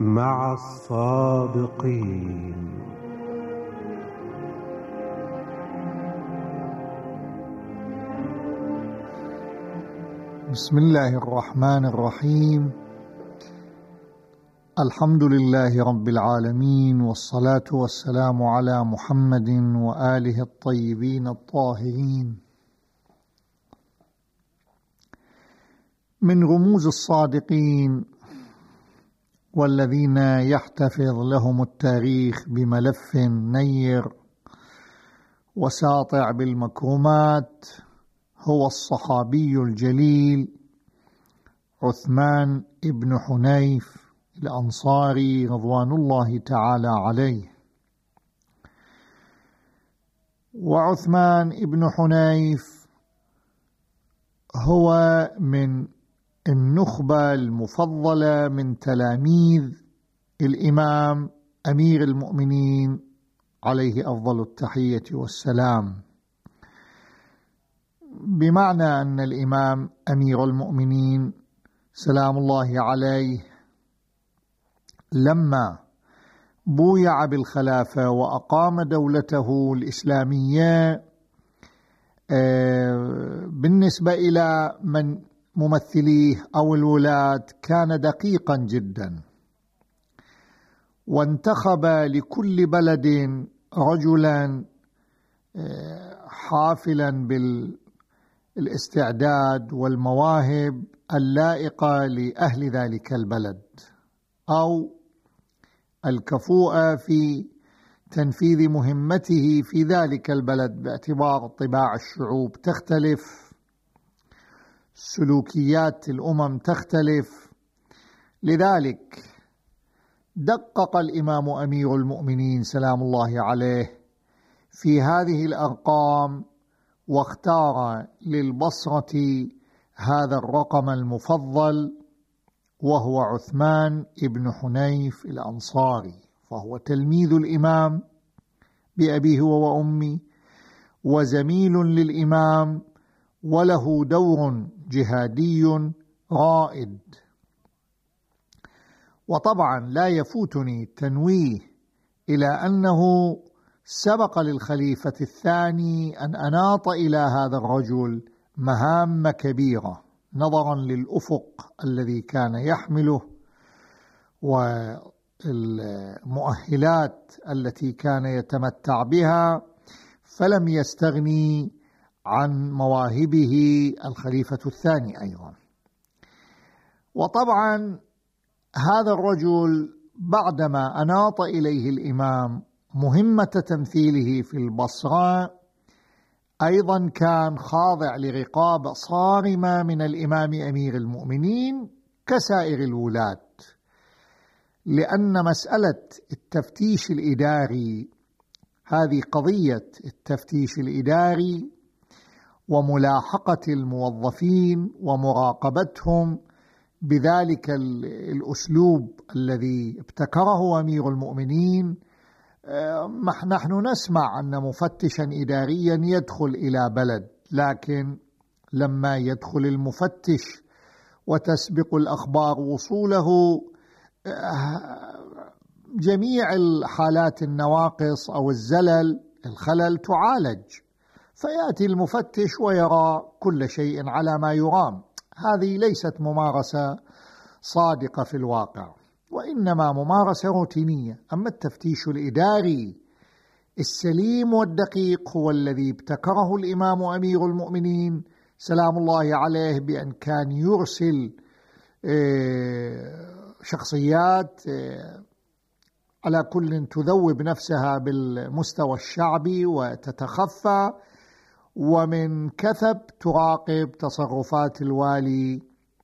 مع الصادقين. بسم الله الرحمن الرحيم. الحمد لله رب العالمين، والصلاة والسلام على محمد وآله الطيبين الطاهرين. من رموز الصادقين والذين يحتفظ لهم التاريخ بملف نير وساطع بالمكرمات هو الصحابي الجليل عثمان بن حنيف الأنصاري رضوان الله تعالى عليه. وعثمان بن حنيف هو من النخبة المفضلة من تلاميذ الإمام أمير المؤمنين عليه أفضل التحية والسلام، بمعنى أن الإمام أمير المؤمنين سلام الله عليه لما بويع بالخلافة وأقام دولته الإسلامية بالنسبة إلى من ممثليه أو الولاة كان دقيقا جدا، وانتخب لكل بلد رجلا حافلا بالاستعداد والمواهب اللائقة لأهل ذلك البلد أو الكفؤة في تنفيذ مهمته في ذلك البلد، باعتبار طباع الشعوب تختلف، سلوكيات الأمم تختلف. لذلك دقق الإمام أمير المؤمنين سلام الله عليه في هذه الأرقام، واختار للبصرة هذا الرقم المفضل، وهو عثمان بن حنيف الأنصاري، فهو تلميذ الإمام بأبيه وأمي وزميل للإمام، وله دور جهادي رائد. وطبعا لا يفوتني التنويه إلى أنه سبق للخليفة الثاني أن أناط إلى هذا الرجل مهام كبيرة نظرا للأفق الذي كان يحمله والمؤهلات التي كان يتمتع بها، فلم يستغني عن مواهبه الخليفة الثاني أيضا. وطبعا هذا الرجل بعدما أناط إليه الإمام مهمة تمثيله في البصرة أيضا كان خاضع لرقابة صارمة من الإمام أمير المؤمنين كسائر الولاة، لأن مسألة التفتيش الإداري، هذه قضية التفتيش الإداري وملاحقة الموظفين ومراقبتهم بذلك الأسلوب الذي ابتكره أمير المؤمنين. نحن نسمع أن مفتشا إداريا يدخل إلى بلد، لكن لما يدخل المفتش وتسبق الأخبار وصوله جميع الحالات النواقص أو الخلل تعالج، فيأتي المفتش ويرى كل شيء على ما يرام. هذه ليست ممارسة صادقة في الواقع، وإنما ممارسة روتينية. أما التفتيش الإداري السليم والدقيق هو الذي ابتكره الإمام أمير المؤمنين سلام الله عليه، بأن كان يرسل شخصيات على كل تذوب نفسها بالمستوى الشعبي وتتخفى، ومن كثب تراقب تصرفات الوالي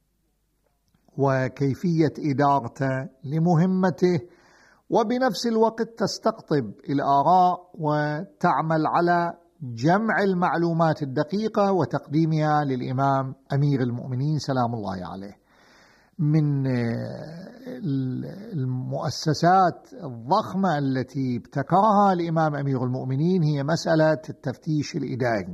وكيفية إدارته لمهمته، وبنفس الوقت تستقطب الآراء وتعمل على جمع المعلومات الدقيقة وتقديمها للإمام أمير المؤمنين سلام الله عليه. من المؤسسات الضخمة التي ابتكرها الإمام أمير المؤمنين هي مسألة التفتيش الإداري.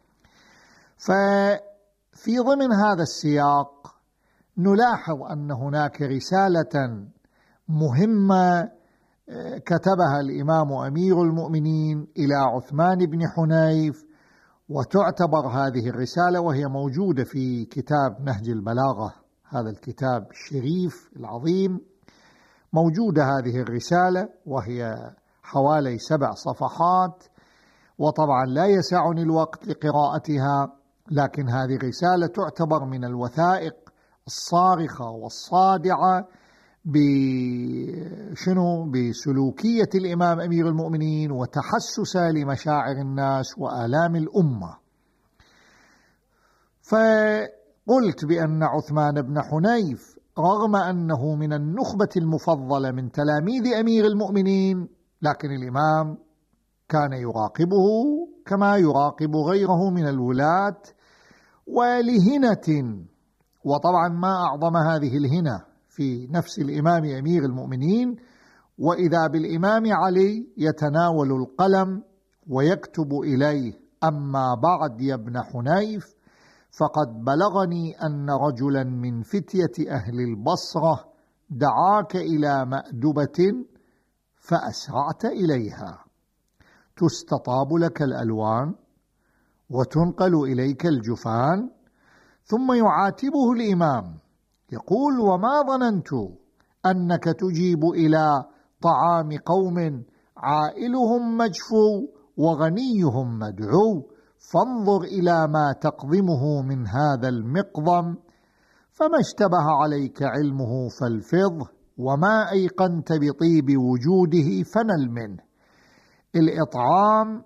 ففي ضمن هذا السياق نلاحظ أن هناك رسالة مهمة كتبها الإمام أمير المؤمنين إلى عثمان بن حنيف، وتعتبر هذه الرسالة، وهي موجودة في كتاب نهج البلاغة، هذا الكتاب الشريف العظيم، موجودة هذه الرسالة وهي حوالي 7 صفحات، وطبعا لا يسعني الوقت لقراءتها، لكن هذه الرسالة تعتبر من الوثائق الصارخة والصادعة بسلوكية الإمام أمير المؤمنين وتحسسه لمشاعر الناس وآلام الأمة. فقلت بأن عثمان بن حنيف رغم أنه من النخبة المفضلة من تلاميذ أمير المؤمنين، لكن الإمام كان يراقبه كما يراقب غيره من الولاة ولهنة، وطبعا ما أعظم هذه الهنة في نفس الإمام أمير المؤمنين، وإذا بالإمام علي يتناول القلم ويكتب إليه: أما بعد يا ابن حنيف، فقد بلغني أن رجلا من فتية أهل البصرة دعاك إلى مأدبة فأسرعت إليها، تستطاب لك الألوان وتنقل إليك الجفان. ثم يعاتبه الإمام يقول: وما ظننت أنك تجيب إلى طعام قوم عائلهم مجفو وغنيهم مدعو، فانظر إلى ما تقضمه من هذا المقضم، فما اشتبه عليك علمه فالفظه، وما أيقنت بطيب وجوده فنل منه. الإطعام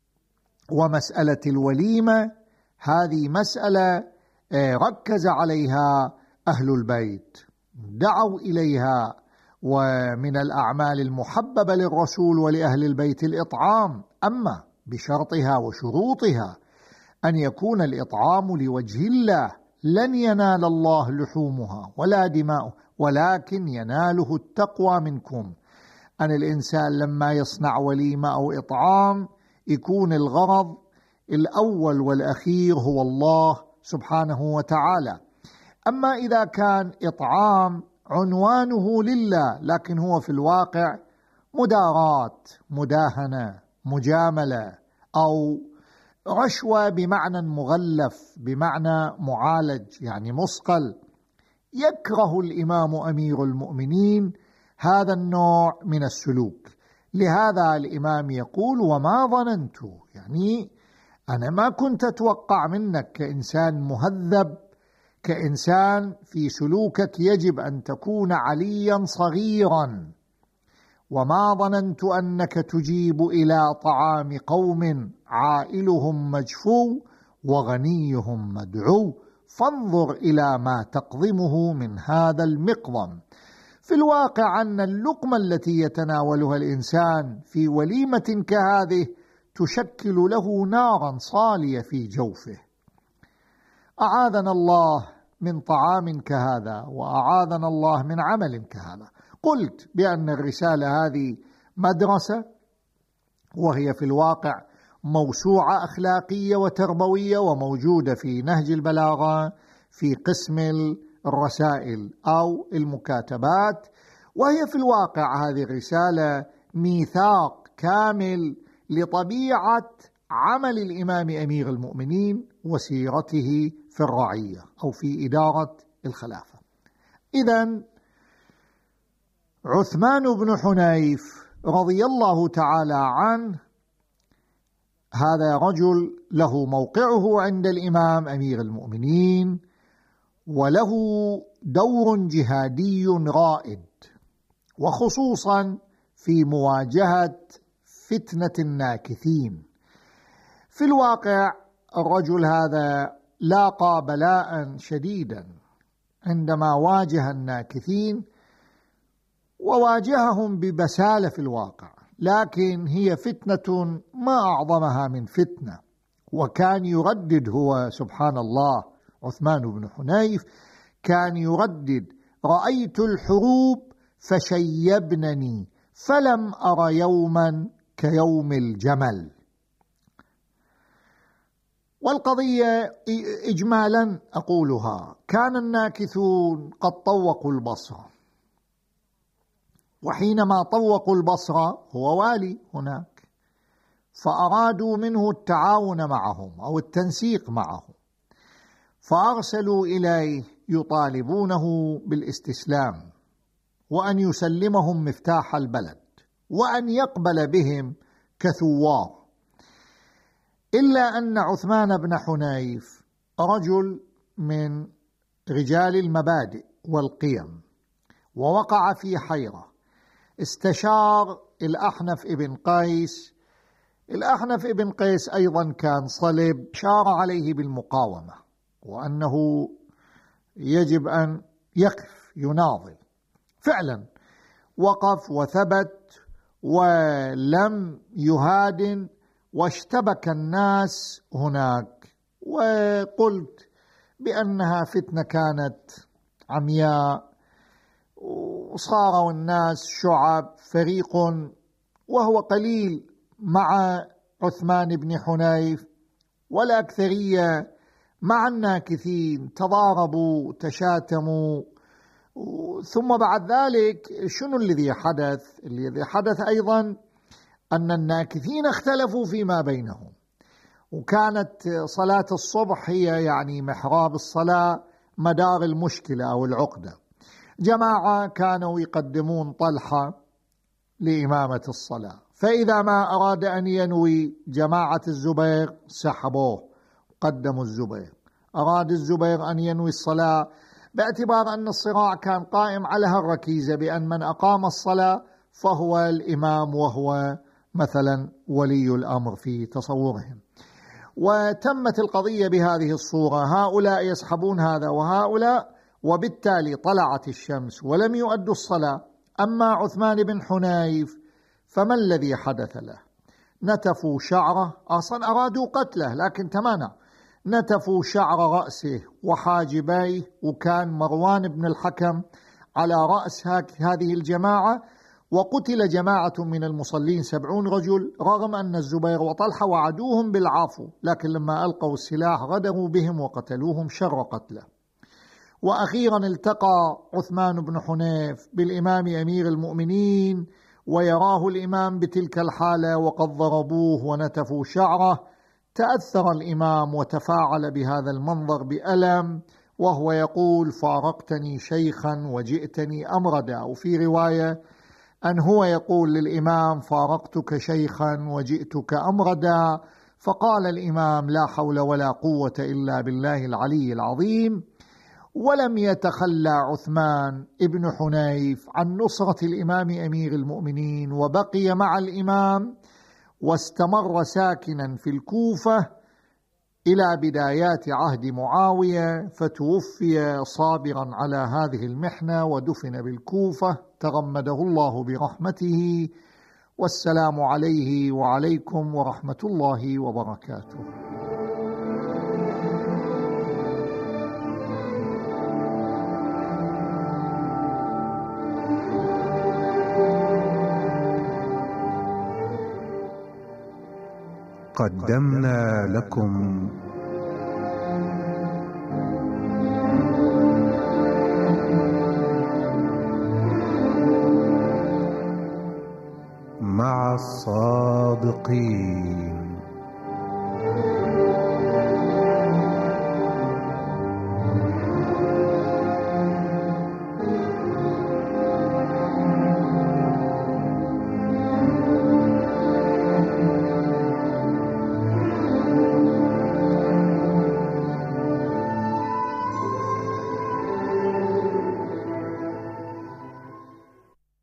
ومسألة الوليمة هذه مسألة ركز عليها أهل البيت، دعوا إليها، ومن الأعمال المحببة للرسول ولأهل البيت الإطعام، أما بشرطها وشروطها أن يكون الإطعام لوجه الله، لن ينال الله لحومها ولا دماؤه، ولكن يناله التقوى منكم. أن الإنسان لما يصنع وليمة أو إطعام يكون الغرض الأول والأخير هو الله سبحانه وتعالى. أما إذا كان إطعام عنوانه لله لكن هو في الواقع مداراة، مداهنة، مجاملة، أو رشوة بمعنى مغلف، بمعنى معالج يعني مصقل، يكره الإمام أمير المؤمنين هذا النوع من السلوك. لهذا الإمام يقول: وما ظننت، يعني أنا ما كنت أتوقع منك كإنسان مهذب، كإنسان في سلوكك يجب أن تكون عليا صغيرا، وما ظننت أنك تجيب إلى طعام قوم عائلهم مجفو وغنيهم مدعو، فانظر إلى ما تقضمه من هذا المقضم. في الواقع أن اللقمة التي يتناولها الإنسان في وليمة كهذه تشكل له نارا صالية في جوفه. أعاذنا الله من طعام كهذا، وأعاذنا الله من عمل كهذا. قلت بأن الرسالة هذه مدرسة، وهي في الواقع موسوعة أخلاقية وتربوية، وموجودة في نهج البلاغة في قسم الرسائل أو المكاتبات، وهي في الواقع هذه الرسالة ميثاق كامل لطبيعة عمل الإمام أمير المؤمنين وسيرته في الرعية أو في إدارة الخلافة. إذن عثمان بن حنيف رضي الله تعالى عنه هذا رجل له موقعه عند الإمام أمير المؤمنين، وله دور جهادي رائد، وخصوصا في مواجهة فتنة الناكثين. في الواقع الرجل هذا لاقى بلاء شديدا عندما واجه الناكثين، وواجههم ببسالة في الواقع، لكن هي فتنة ما أعظمها من فتنة. وكان يردد هو سبحان الله عثمان بن حنيف كان يردد: رأيت الحروب فشيبنني فلم أر يوما كيوم الجمل. والقضية إجمالا أقولها: كان الناكثون قد طوقوا البصرة، وحينما طوقوا البصرة هو والي هناك، فأرادوا منه التعاون معهم أو التنسيق معهم، فأرسلوا إليه يطالبونه بالاستسلام وأن يسلمهم مفتاح البلد وأن يقبل بهم كثوار. إلا أن عثمان بن حنيف رجل من رجال المبادئ والقيم، ووقع في حيرة. استشار الأحنف ابن قيس. الأحنف ابن قيس أيضا كان صلب، شار عليه بالمقاومة وأنه يجب أن يقف يناضل. فعلا وقف وثبت ولم يهادن، واشتبك الناس هناك. وقلت بأنها فتنة كانت عمياء، وصاروا الناس شعب، فريق وهو قليل مع عثمان بن حنيف، والأكثرية مع الناكثين، تضاربوا تشاتموا. ثم بعد ذلك شنو الذي حدث؟ الذي حدث أيضا أن الناكثين اختلفوا فيما بينهم، وكانت صلاة الصبح هي يعني محراب الصلاة، مدار المشكلة أو العقدة. جماعة كانوا يقدمون طلحة لإمامة الصلاة، فإذا ما أراد أن ينوي جماعة الزبير سحبوه، قدموا الزبير. أراد الزبير أن ينوي الصلاة، باعتبار أن الصراع كان قائم على هالركيزة بأن من أقام الصلاة فهو الإمام وهو مثلا ولي الأمر في تصورهم. وتمت القضية بهذه الصورة، هؤلاء يسحبون هذا وهؤلاء، وبالتالي طلعت الشمس ولم يؤدوا الصلاة. أما عثمان بن حنيف فما الذي حدث له؟ نتفوا شعره، أصلا أرادوا قتله لكن تمانع، نتفوا شعر رأسه وحاجبيه، وكان مروان بن الحكم على رأس هذه الجماعة، وقتل جماعة من المصلين 70 رجل، رغم أن الزبير وطلحة وعدوهم بالعفو، لكن لما ألقوا السلاح غدروا بهم وقتلوهم شر قتله. وأخيرا التقى عثمان بن حنيف بالإمام أمير المؤمنين، ويراه الإمام بتلك الحالة وقد ضربوه ونتفوا شعره. تأثر الإمام وتفاعل بهذا المنظر بألم، وهو يقول: فارقتني شيخا وجئتني أمردا. وفي رواية أن هو يقول للإمام: فارقتك شيخا وجئتك أمردا. فقال الإمام: لا حول ولا قوة إلا بالله العلي العظيم. ولم يتخلى عثمان ابن حنيف عن نصرة الإمام أمير المؤمنين، وبقي مع الإمام، واستمر ساكنا في الكوفة إلى بدايات عهد معاوية، فتوفي صابرا على هذه المحنة ودفن بالكوفة، تغمده الله برحمته. والسلام عليه وعليكم ورحمة الله وبركاته. قدمنا لكم مع الصادقين.